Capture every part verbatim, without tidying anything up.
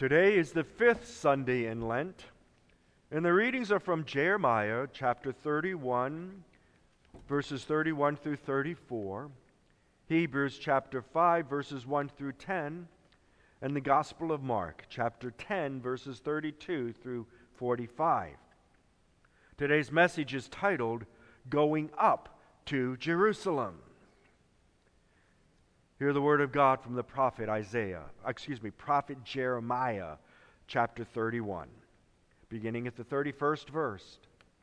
Today is the fifth Sunday in Lent, and the readings are from Jeremiah chapter thirty-one, verses thirty-one through thirty-four, Hebrews chapter five, verses one through ten, and the Gospel of Mark chapter ten, verses thirty-two through forty-five. Today's message is titled, Going Up to Jerusalem. Hear the word of God from the prophet Isaiah, excuse me, prophet Jeremiah, chapter thirty-one, beginning at the thirty-first verse.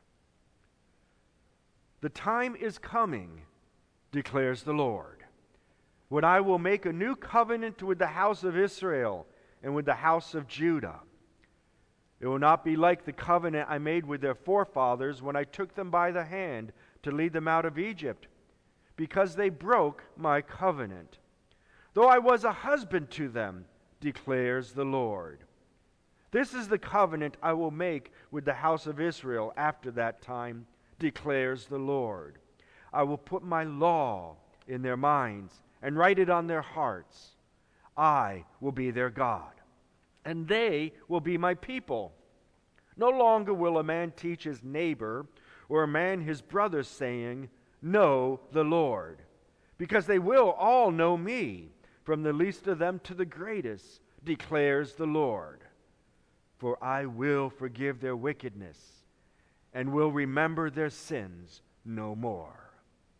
The time is coming, declares the Lord, when I will make a new covenant with the house of Israel and with the house of Judah. It will not be like the covenant I made with their forefathers when I took them by the hand to lead them out of Egypt, because they broke my covenant. Though I was a husband to them, declares the Lord. This is the covenant I will make with the house of Israel after that time, declares the Lord. I will put my law in their minds and write it on their hearts. I will be their God, and they will be my people. No longer will a man teach his neighbor or a man his brother, saying, Know the Lord, because they will all know me, from the least of them to the greatest, declares the Lord. For I will forgive their wickedness and will remember their sins no more.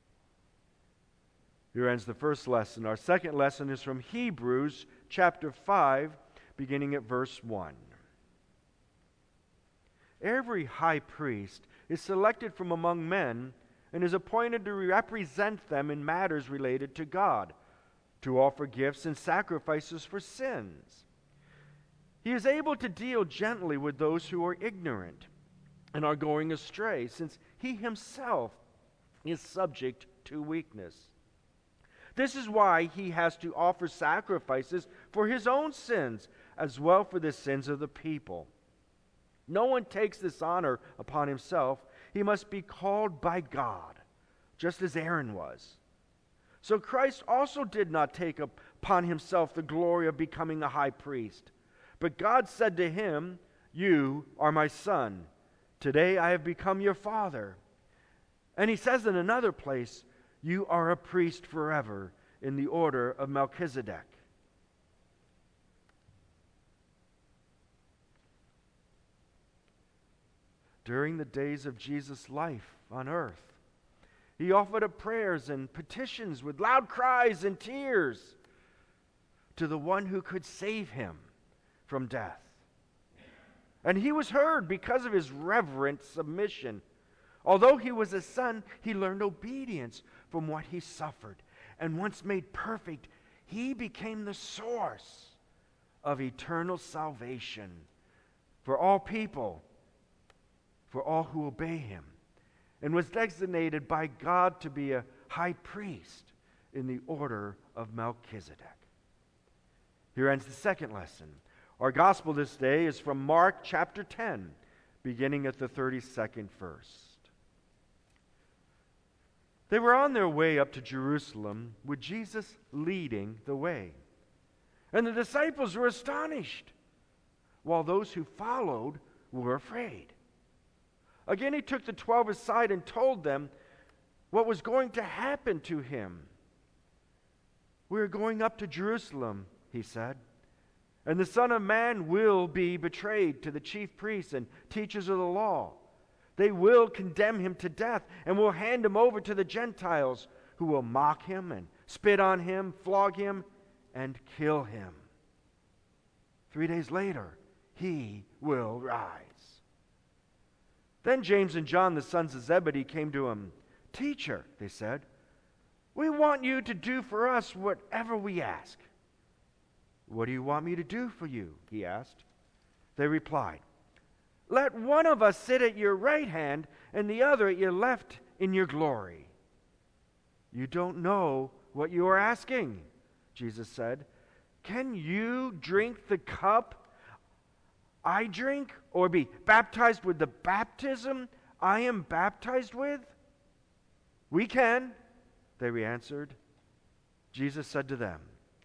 Here ends the first lesson. Our second lesson is from Hebrews chapter five, beginning at verse one. Every high priest is selected from among men and is appointed to represent them in matters related to God, to offer gifts and sacrifices for sins. He is able to deal gently with those who are ignorant and are going astray, since he himself is subject to weakness. This is why he has to offer sacrifices for his own sins, as well for the sins of the people. No one takes this honor upon himself. He must be called by God, just as Aaron was. So Christ also did not take upon himself the glory of becoming a high priest. But God said to him, You are my son. Today I have become your father. And he says in another place, You are a priest forever in the order of Melchizedek. During the days of Jesus' life on earth, he offered up prayers and petitions with loud cries and tears to the one who could save him from death. And he was heard because of his reverent submission. Although he was a son, he learned obedience from what he suffered. And once made perfect, he became the source of eternal salvation for all people, for all who obey him, and was designated by God to be a high priest in the order of Melchizedek. Here ends the second lesson. Our gospel this day is from Mark chapter ten, beginning at the thirty-second verse. They were on their way up to Jerusalem with Jesus leading the way. And the disciples were astonished, while those who followed were afraid. Again, he took the twelve aside and told them what was going to happen to him. We are going up to Jerusalem, he said, and the Son of Man will be betrayed to the chief priests and teachers of the law. They will condemn him to death and will hand him over to the Gentiles, who will mock him and spit on him, flog him, and kill him. Three days later, he will rise. Then James and John, the sons of Zebedee, came to him. Teacher, they said, we want you to do for us whatever we ask. What do you want me to do for you? He asked. They replied, Let one of us sit at your right hand and the other at your left in your glory. You don't know what you are asking, Jesus said. Can you drink the cup I drink, or be baptized with the baptism I am baptized with? We can, they answered. Jesus said to them,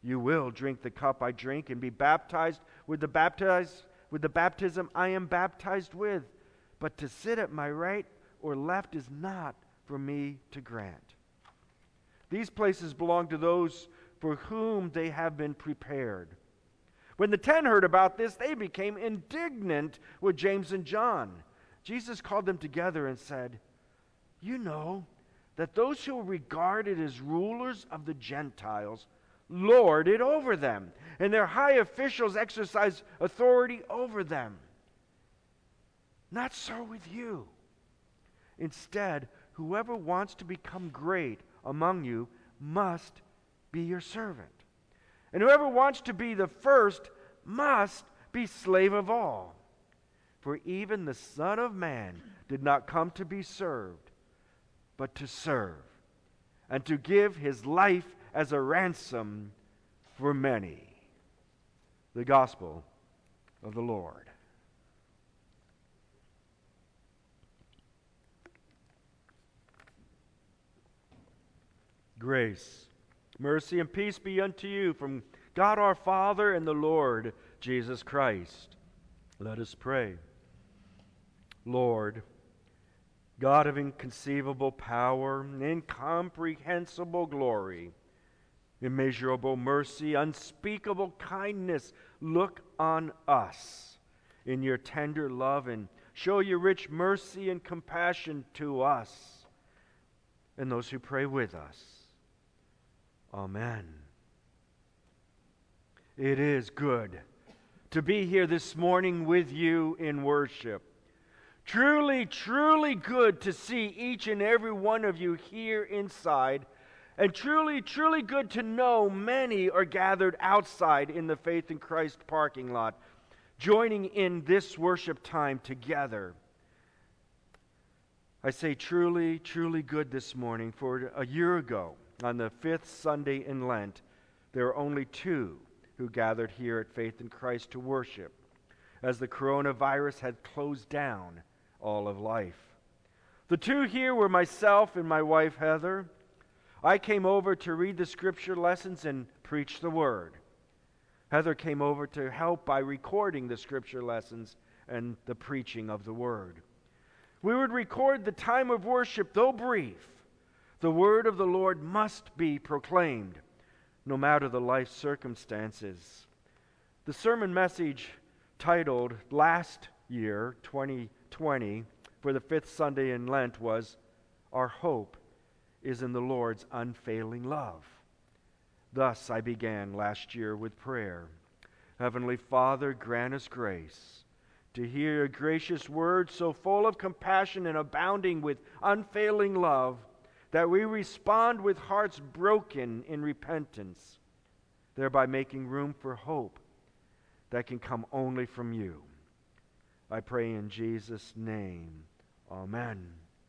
You will drink the cup I drink and be baptized with the baptized with the baptism I am baptized with. But to sit at my right or left is not for me to grant. These places belong to those for whom they have been prepared." When the ten heard about this, they became indignant with James and John. Jesus called them together and said, "You know that those who are regarded as rulers of the Gentiles lord it over them, and their high officials exercise authority over them. Not so with you. Instead, whoever wants to become great among you must be your servant. And whoever wants to be the first must be slave of all. For even the Son of Man did not come to be served, but to serve, and to give his life as a ransom for many." The Gospel of the Lord. Grace, mercy, and peace be unto you from God our Father and the Lord Jesus Christ. Let us pray. Lord, God of inconceivable power, incomprehensible glory, immeasurable mercy, unspeakable kindness, look on us in your tender love and show your rich mercy and compassion to us and those who pray with us. Amen. It is good to be here this morning with you in worship. Truly, truly good to see each and every one of you here inside, and truly, truly good to know many are gathered outside in the Faith in Christ parking lot, joining in this worship time together. I say truly, truly good this morning, for a year ago, on the fifth Sunday in Lent, there were only two who gathered here at Faith in Christ to worship, as the coronavirus had closed down all of life. The two here were myself and my wife Heather. I came over to read the scripture lessons and preach the word. Heather came over to help by recording the scripture lessons and the preaching of the word. We would record the time of worship, though brief. The word of the Lord must be proclaimed, no matter the life circumstances. The sermon message titled last year, twenty twenty, for the fifth Sunday in Lent was, "Our hope is in the Lord's unfailing love." Thus I began last year with prayer. Heavenly Father, grant us grace to hear a gracious word so full of compassion and abounding with unfailing love that we respond with hearts broken in repentance, thereby making room for hope that can come only from you. I pray in Jesus' name. Amen.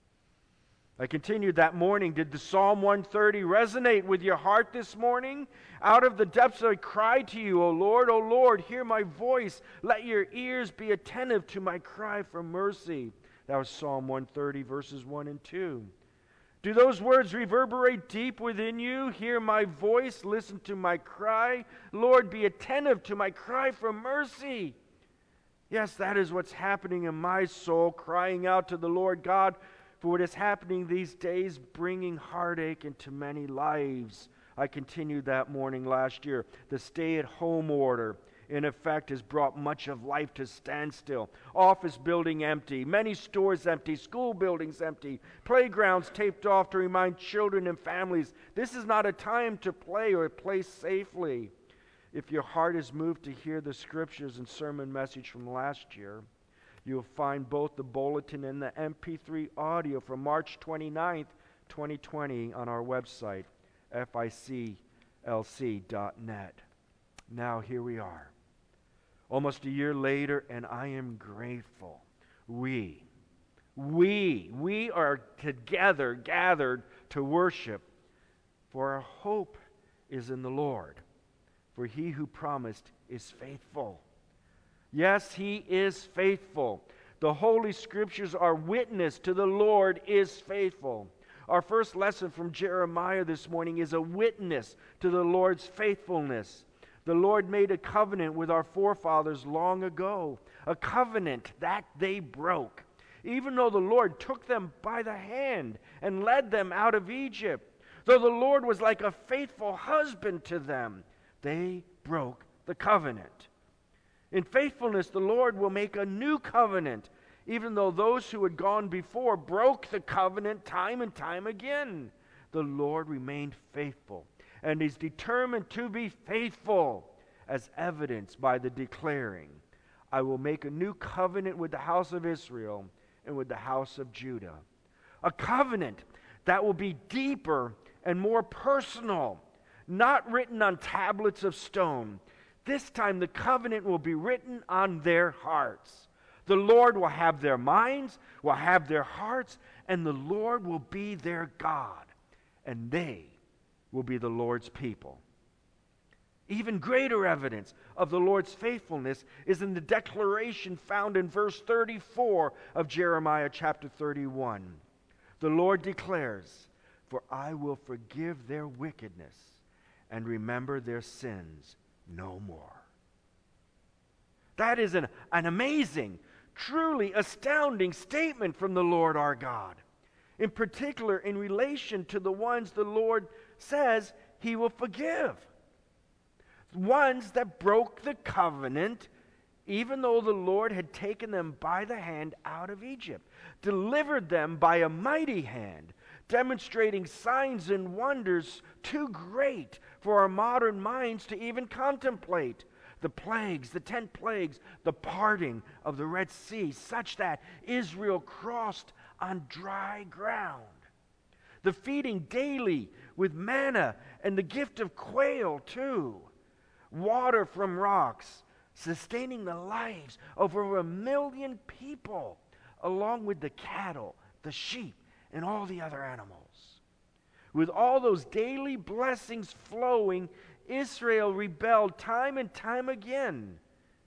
I continued that morning. Did the Psalm one thirty resonate with your heart this morning? Out of the depths I cry to you, O Lord, O Lord, hear my voice. Let your ears be attentive to my cry for mercy. That was Psalm one thirty, verses one and two. Do those words reverberate deep within you? Hear my voice, listen to my cry. Lord, be attentive to my cry for mercy. Yes, that is what's happening in my soul, crying out to the Lord God for what is happening these days, bringing heartache into many lives. I continued that morning last year. The stay-at-home order, in effect, has brought much of life to standstill. Office building empty, many stores empty, school buildings empty, playgrounds taped off to remind children and families this is not a time to play or play safely. If your heart is moved to hear the scriptures and sermon message from last year, you'll find both the bulletin and the M P three audio from March twenty-ninth, twenty twenty on our website, F I C L C dot net. Now here we are, almost a year later, and I am grateful. We, we, we are together, gathered to worship, for our hope is in the Lord. For he who promised is faithful. Yes, he is faithful. The Holy Scriptures are witness to the Lord is faithful. Our first lesson from Jeremiah this morning is a witness to the Lord's faithfulness. The Lord made a covenant with our forefathers long ago, a covenant that they broke. Even though the Lord took them by the hand and led them out of Egypt, though the Lord was like a faithful husband to them, they broke the covenant. In faithfulness, the Lord will make a new covenant, even though those who had gone before broke the covenant time and time again. The Lord remained faithful and is determined to be faithful, as evidenced by the declaring, I will make a new covenant with the house of Israel and with the house of Judah. A covenant that will be deeper and more personal, not written on tablets of stone. This time the covenant will be written on their hearts. The Lord will have their minds, will have their hearts, and the Lord will be their God, and they will be the Lord's people. Even greater evidence of the Lord's faithfulness is in the declaration found in verse thirty-four of Jeremiah chapter thirty-one. The Lord declares, for I will forgive their wickedness and remember their sins no more. That is an, an amazing, truly astounding statement from the Lord our God. In particular, in relation to the ones the Lord says he will forgive. Ones that broke the covenant, even though the Lord had taken them by the hand out of Egypt, delivered them by a mighty hand, demonstrating signs and wonders too great for our modern minds to even contemplate. The plagues, the ten plagues, the parting of the Red Sea, such that Israel crossed on dry ground. The feeding daily with manna and the gift of quail too. Water from rocks, sustaining the lives of over a million people, along with the cattle, the sheep, and all the other animals. With all those daily blessings flowing, Israel rebelled time and time again.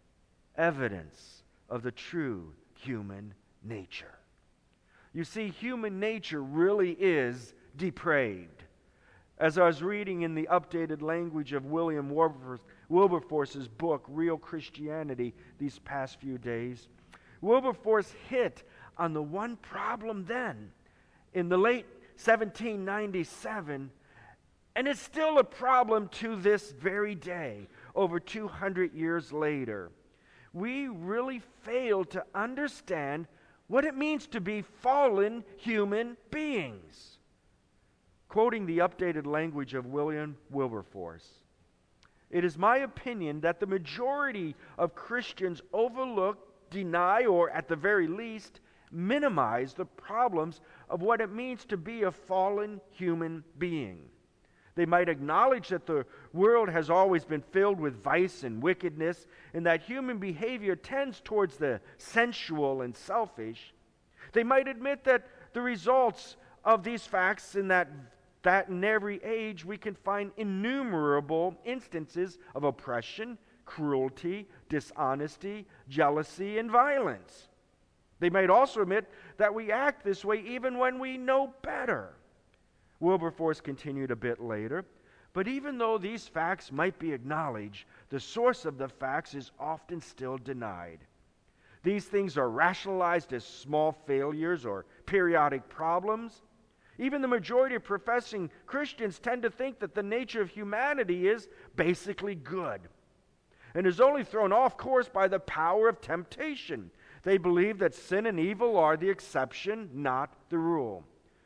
Evidence of the true human nature. You see, human nature really is depraved. As I was reading in the updated language of William Wilberforce, Wilberforce's book, Real Christianity, these past few days, Wilberforce hit on the one problem then, in the late seventeen ninety-seven, and it's still a problem to this very day, over two hundred years later. We really fail to understand what it means to be fallen human beings. Quoting the updated language of William Wilberforce, it is my opinion that the majority of Christians overlook, deny, or at the very least, minimize the problems of what it means to be a fallen human being. They might acknowledge that the world has always been filled with vice and wickedness, and that human behavior tends towards the sensual and selfish. They might admit that the results of these facts in that that in every age we can find innumerable instances of oppression, cruelty, dishonesty, jealousy, and violence. They might also admit that we act this way even when we know better. Wilberforce continued a bit later, but even though these facts might be acknowledged, the source of the facts is often still denied. These things are rationalized as small failures or periodic problems. Even the majority of professing Christians tend to think that the nature of humanity is basically good and is only thrown off course by the power of temptation. They believe that sin and evil are the exception, not the rule.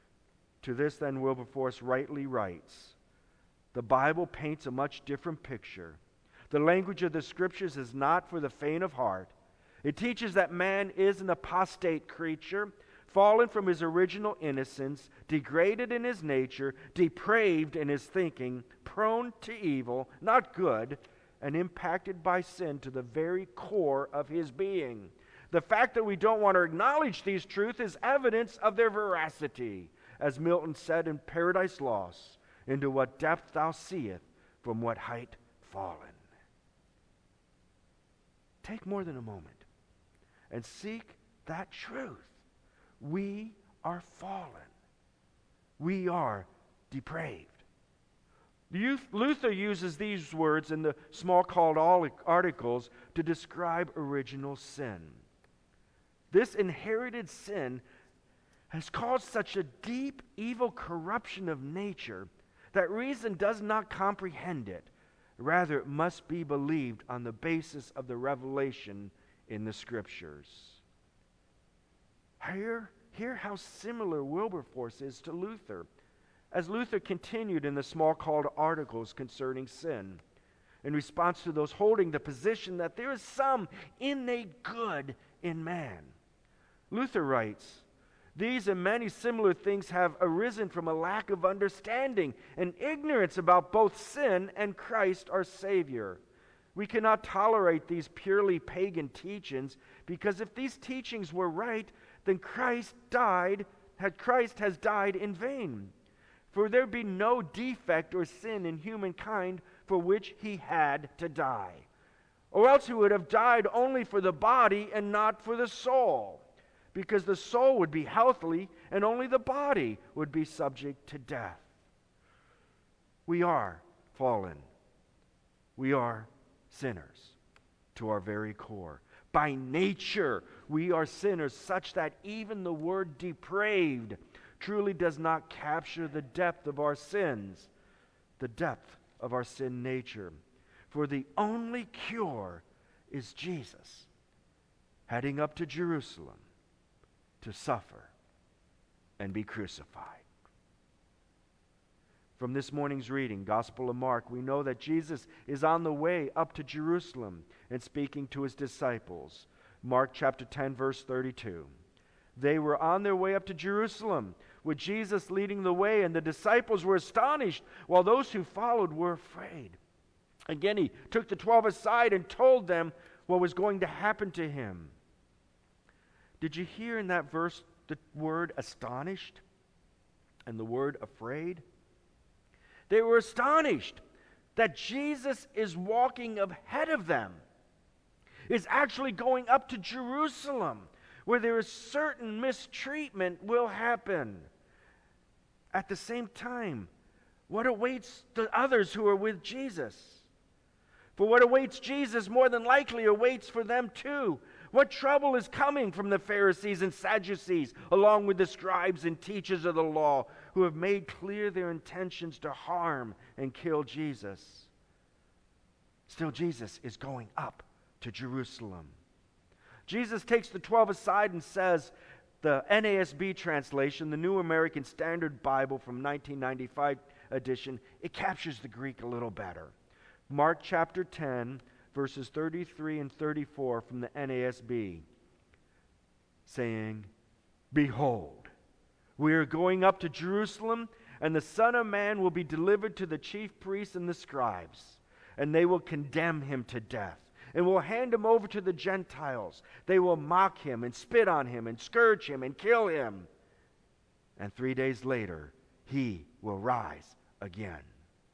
To this, then, Wilberforce rightly writes, the Bible paints a much different picture. The language of the Scriptures is not for the faint of heart. It teaches that man is an apostate creature, fallen from his original innocence, degraded in his nature, depraved in his thinking, prone to evil, not good, and impacted by sin to the very core of his being. The fact that we don't want to acknowledge these truths is evidence of their veracity. As Milton said in Paradise Lost, into what depth thou seest, from what height fallen. Take more than a moment and seek that truth. We are fallen. We are depraved. Luther uses these words in the small called articles to describe original sin. This inherited sin has caused such a deep, evil corruption of nature that reason does not comprehend it. Rather, it must be believed on the basis of the revelation in the Scriptures. Hear, hear how similar Wilberforce is to Luther. As Luther continued in the small called articles concerning sin, in response to those holding the position that there is some innate good in man. Luther writes, "These and many similar things have arisen from a lack of understanding and ignorance about both sin and Christ our Savior. We cannot tolerate these purely pagan teachings, because if these teachings were right, then Christ died, had Christ has died in vain. For there be no defect or sin in humankind for which he had to die. Or else he would have died only for the body and not for the soul, because the soul would be healthy and only the body would be subject to death." We are fallen. We are sinners to our very core. By nature, we are sinners, such that even the word depraved truly does not capture the depth of our sins, the depth of our sin nature. For the only cure is Jesus heading up to Jerusalem to suffer and be crucified. From this morning's reading, Gospel of Mark, we know that Jesus is on the way up to Jerusalem and speaking to his disciples. Mark chapter ten, verse thirty-two. They were on their way up to Jerusalem, with Jesus leading the way, and the disciples were astonished, while those who followed were afraid. Again, he took the twelve aside and told them what was going to happen to him. Did you hear in that verse the word astonished and the word afraid? They were astonished that Jesus is walking ahead of them, is actually going up to Jerusalem, where there is certain mistreatment will happen. At the same time, what awaits the others who are with Jesus? For what awaits Jesus more than likely awaits for them too. What trouble is coming from the Pharisees and Sadducees, along with the scribes and teachers of the law, who have made clear their intentions to harm and kill Jesus? Still, Jesus is going up to Jerusalem. Jesus takes the twelve aside and says, the N A S B translation, the New American Standard Bible from nineteen ninety-five edition, it captures the Greek a little better. Mark chapter ten, verses thirty-three and thirty-four from the N A S B, saying, "Behold, we are going up to Jerusalem, and the Son of Man will be delivered to the chief priests and the scribes, and they will condemn him to death, and will hand him over to the Gentiles. They will mock him and spit on him and scourge him and kill him. And three days later, he will rise again."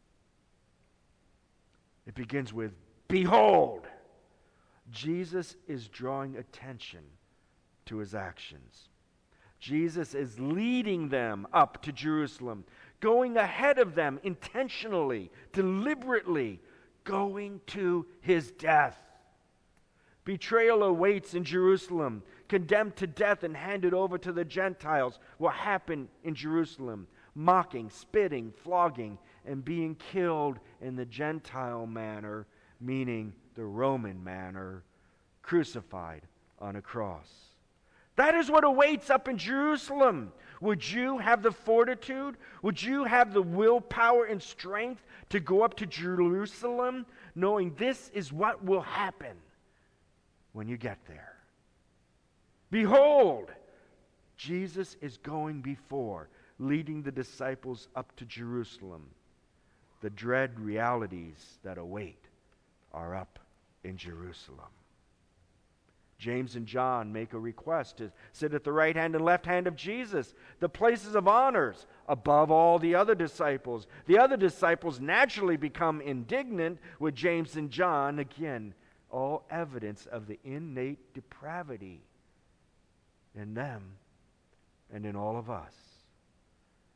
It begins with, "Behold." Jesus is drawing attention to his actions. Jesus is leading them up to Jerusalem, going ahead of them intentionally, deliberately, going to his death. Betrayal awaits in Jerusalem. Condemned to death and handed over to the Gentiles will happen in Jerusalem. Mocking, spitting, flogging, and being killed in the Gentile manner, meaning the Roman manner, crucified on a cross. That is what awaits up in Jerusalem. Would you have the fortitude? Would you have the willpower and strength to go up to Jerusalem, knowing this is what will happen when you get there? Behold, Jesus is going before, leading the disciples up to Jerusalem. The dread realities that await are up in Jerusalem. James and John make a request to sit at the right hand and left hand of Jesus, the places of honors above all the other disciples. The other disciples naturally become indignant with James and John. Again, all evidence of the innate depravity in them and in all of us.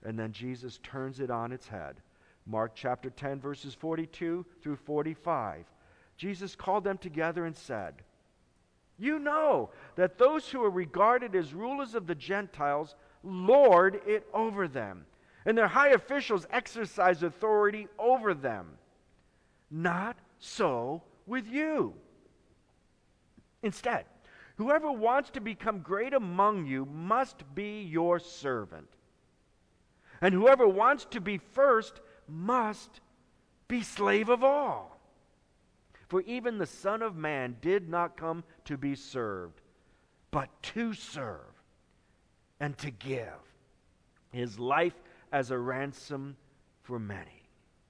And then Jesus turns it on its head. Mark chapter ten, verses forty-two through forty-five. Jesus called them together and said, "You know that those who are regarded as rulers of the Gentiles lord it over them, and their high officials exercise authority over them. Not so with you. Instead, whoever wants to become great among you must be your servant. And whoever wants to be first must be slave of all. For even the Son of Man did not come to be served, but to serve and to give his life as a ransom for many."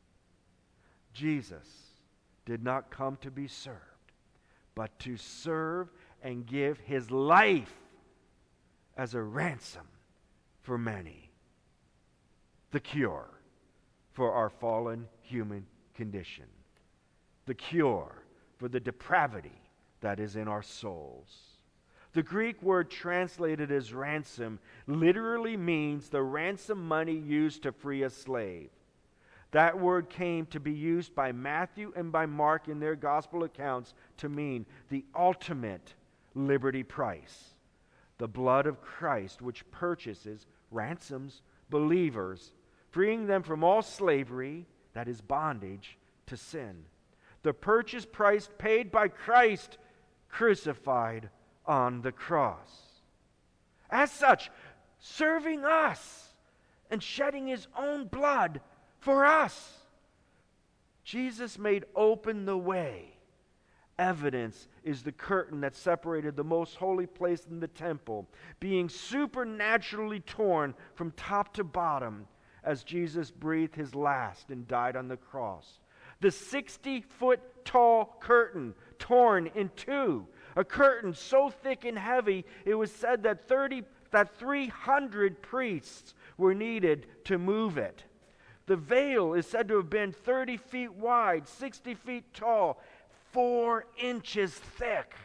Jesus did not come to be served, but to serve and give his life as a ransom for many. The cure for our fallen human condition. The cure for the depravity that is in our souls. The Greek word translated as ransom literally means the ransom money used to free a slave. That word came to be used by Matthew and by Mark in their gospel accounts to mean the ultimate liberty price. The blood of Christ, which purchases, ransoms believers, freeing them from all slavery, that is bondage, to sin. The purchase price paid by Christ crucified on the cross. As such, serving us and shedding his own blood for us, Jesus made open the way. Evidence is the curtain that separated the most holy place in the temple, being supernaturally torn from top to bottom as Jesus breathed his last and died on the cross. The sixty-foot tall curtain torn in two, a curtain so thick and heavy it was said that thirty that three hundred priests were needed to move it. The veil is said to have been thirty feet wide, sixty feet tall, four inches thick.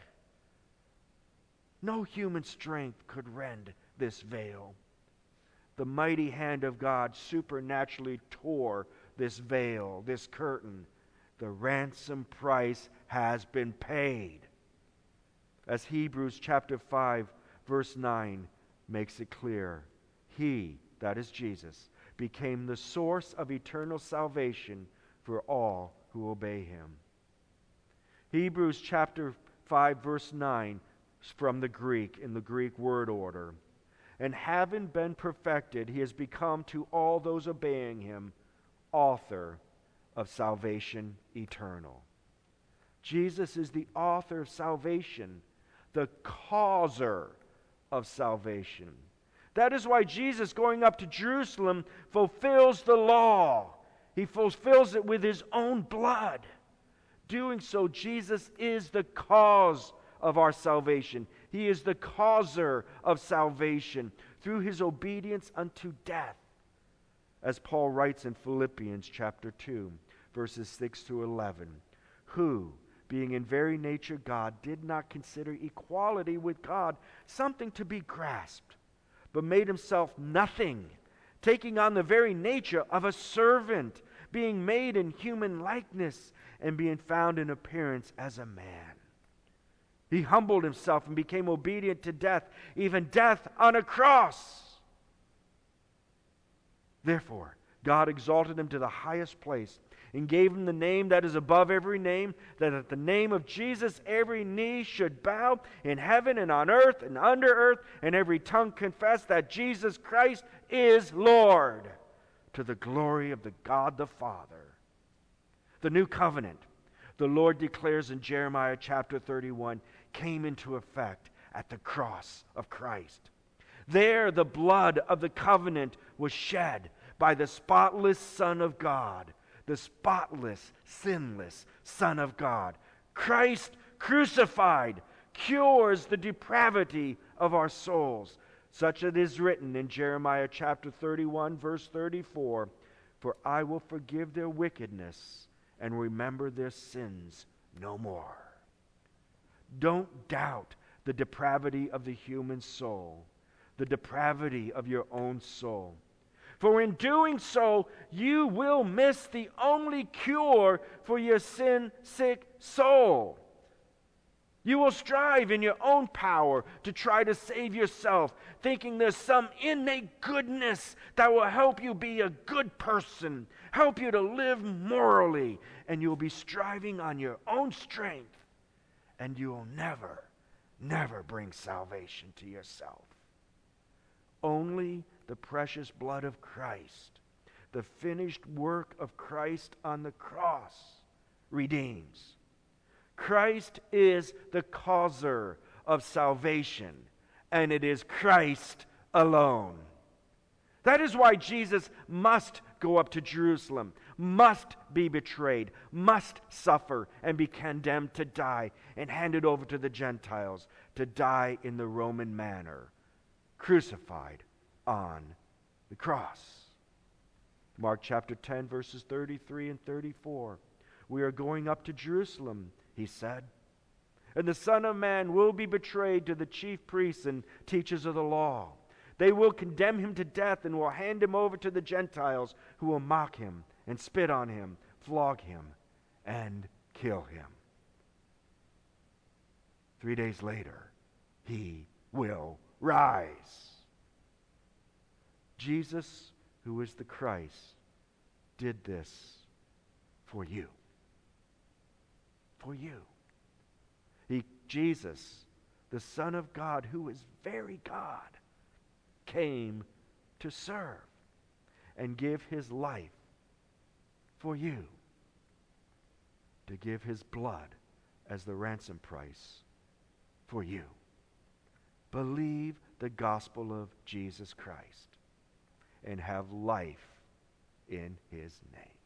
No human strength could rend this veil. The mighty hand of God supernaturally tore this veil, this curtain. The ransom price has been paid. As Hebrews chapter five, verse nine makes it clear, he, that is Jesus, became the source of eternal salvation for all who obey him. Hebrews chapter five, verse nine is from the Greek, in the Greek word order. And having been perfected, he has become to all those obeying him author of salvation eternal. Jesus is the author of salvation, the causer of salvation. That is why Jesus, going up to Jerusalem, fulfills the law. He fulfills it with his own blood. Doing so, Jesus is the cause of our salvation. He is the causer of salvation through his obedience unto death. As Paul writes in Philippians chapter two, verses six to eleven, who, being in very nature God, did not consider equality with God something to be grasped, but made himself nothing, taking on the very nature of a servant, being made in human likeness, and being found in appearance as a man. He humbled himself and became obedient to death, even death on a cross. Therefore, God exalted him to the highest place and gave him the name that is above every name, that at the name of Jesus every knee should bow in heaven and on earth and under earth, and every tongue confess that Jesus Christ is Lord, to the glory of the God the Father. The new covenant, the Lord declares in Jeremiah chapter thirty-one, came into effect at the cross of Christ. There the blood of the covenant was shed by the spotless Son of God, the spotless, sinless Son of God. Christ crucified cures the depravity of our souls, such as it is written in Jeremiah chapter thirty-one, verse thirty-four, "For I will forgive their wickedness and remember their sins no more." Don't doubt the depravity of the human soul, the depravity of your own soul. For in doing so, you will miss the only cure for your sin-sick soul. You will strive in your own power to try to save yourself, thinking there's some innate goodness that will help you be a good person, help you to live morally, and you'll be striving on your own strength, and you will never, never bring salvation to yourself. Only the precious blood of Christ, the finished work of Christ on the cross, redeems. Christ is the causer of salvation, and it is Christ alone. That is why Jesus must go up to Jerusalem, must be betrayed, must suffer, and be condemned to die, and handed over to the Gentiles to die in the Roman manner, crucified on the cross. Mark chapter ten, verses thirty-three and thirty-four. We are going up to Jerusalem, he said, and the Son of Man will be betrayed to the chief priests and teachers of the law. They will condemn him to death and will hand him over to the Gentiles, who will mock him and spit on him, flog him, and kill him. Three days later, he will rise. Jesus, who is the Christ, did this for you. For you. He, Jesus, the Son of God, who is very God, came to serve and give his life for you, to give his blood as the ransom price for you. Believe the gospel of Jesus Christ and have life in his name.